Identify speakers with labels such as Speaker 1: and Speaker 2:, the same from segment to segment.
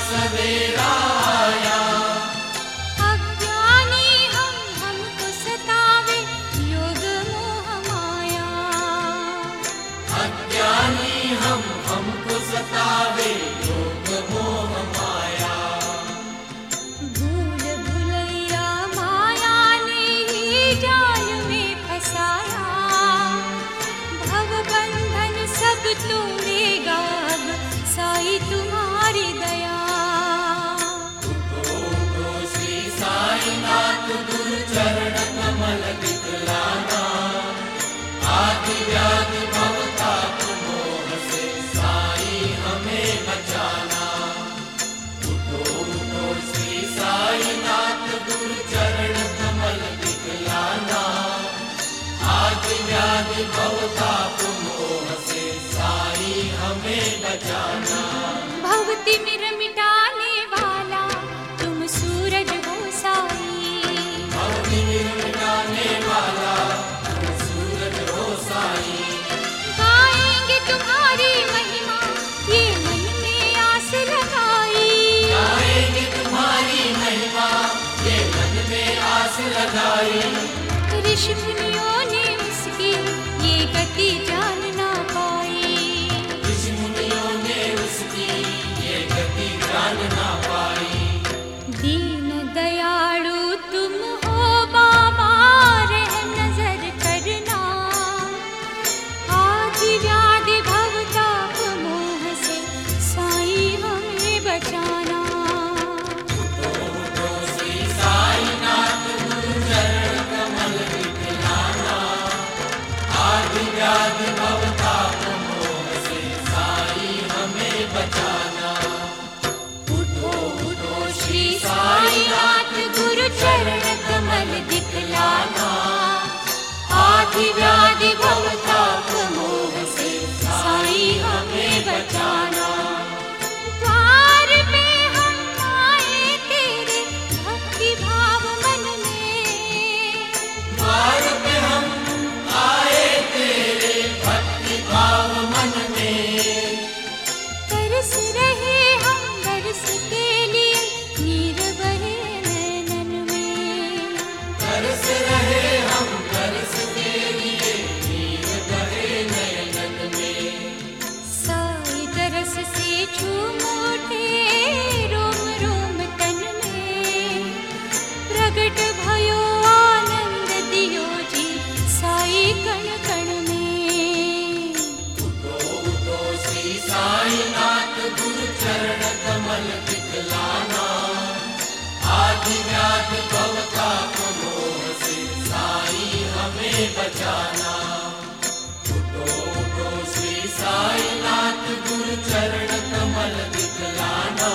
Speaker 1: सवेरा आया।
Speaker 2: अज्ञानी हमको सतावे योग मोह माया।
Speaker 1: अज्ञानी हमको सतावे योग मोह माया।
Speaker 2: भूल भुलैया माया ने ही जाल में फंसाया। भव बंधन सब तोड़ेगा अब साई तुम्हारी दया।
Speaker 1: श्री साईनाथ गुरु चरण कमल दिखलाना। आदि व्याधि भवताप मोह से साई हमें बचाना। उठो उठो श्री साईनाथ गुरु चरण कमल दिखलाना। आदि व्याधि भवताप मोह से साई हमें बचाना।
Speaker 2: भवति मिर मिटाने वाला तुम सूरज हो साई।
Speaker 1: भवति मिटाने वाला तुम सूरज हो साई।
Speaker 2: गाएंगे तुम्हारी महिमा ये मन में आस लगाई।
Speaker 1: गाएंगे तुम्हारी महिमा ये मन में आस लगाई।
Speaker 2: ऋषि मुनियों ने उसकी ये गति जान ना पाई।
Speaker 1: ऋषि मुनियों ने उसकी ये गति जान ना पाई।
Speaker 2: दीन दयालु तुम हो बाबा रहम नजर करना। आदि व्याधि भवताप मोह से साई हमें बचाना।
Speaker 1: उठो श्री साईनाथ गुरु चरण कमल दिखलाना। आदि व्याधि भवताप मोह से साई हमें बचाना।
Speaker 2: उठो उठो श्री साईनाथ गुरु चरण कमल दिखलाना। आदि व्याधि भवताप मोह से साई हमें बचाना। द्वार पे हम आए तेरे भक्ति भाव मन में।
Speaker 1: द्वार पे हम आए तेरे भक्ति भाव मन में।
Speaker 2: तरस रहे हम दर्श के लिए नीर बहे नैनन में।
Speaker 1: तरस रहे हम तरस के लिए नीर बहे नयन में।
Speaker 2: साई तरस से झूम उठे रोम रोम तन में। प्रगट भयो आनंद दियो जी साई कण कण में।
Speaker 1: उठो उठो श्री साईनाथ गुरु चरण कमल दिखलाना। आदि व्याधि भवताप मोह से साई हमें बचाना। उठो उठो श्री साईनाथ गुरु चरण कमल दिखलाना।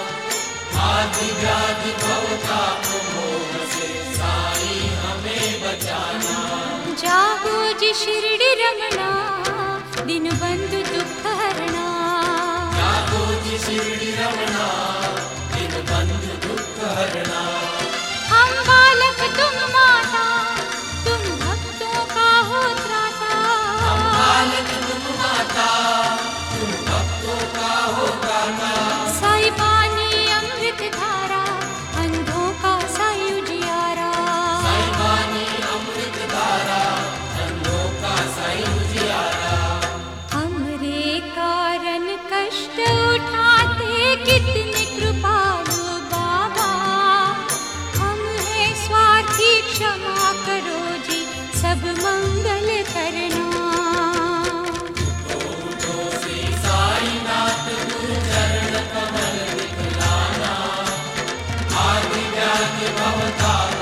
Speaker 1: आदि व्याधि भवताप मोह से साई हमें बचाना।
Speaker 2: जागो जी शिरडी रमना दिन बंधु दुख हरना।
Speaker 1: जागो जी शिरडी रमना दिन बंधु दुख हरना।
Speaker 2: हम बालक तुम माता तुम भक्तों का हो त्राता।
Speaker 1: हम बालक तुम माता तुम भक्तों का हो गाना।
Speaker 2: साई पानी अमृत धारा अंधों का साई उजियारा।
Speaker 1: साई पानी अमृत धारा अंधों का साई उजियारा।
Speaker 2: हमरे कारण कष्ट उठाते कितने कृपालु बाबा। हम हैं स्वार्थी क्षमा करो जी सब मंगल करना।
Speaker 1: उठो श्री साईनाथ गुरु चरण कमल दिखलाना। आदि व्याधि भवताप